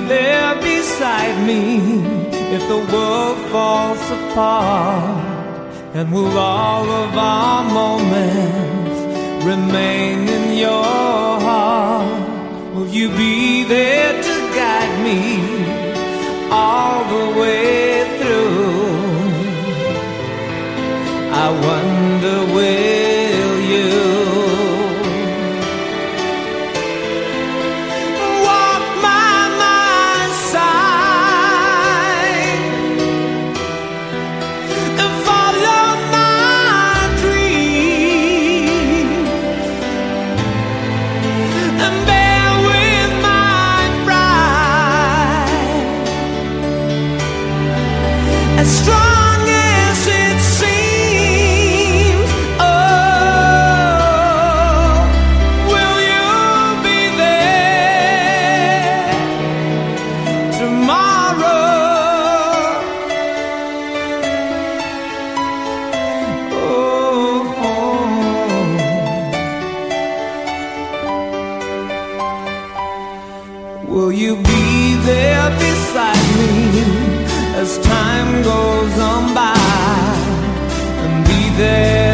there beside me if the world falls apart? And will all of our moments remain in your heart? Will you be there to guide me all the way through? I wonder, will you walk by my side and follow my dreams and bear with my pride, as strong as it seems? Oh, will you be there tomorrow? Will you be there beside me as time goes on by, and be there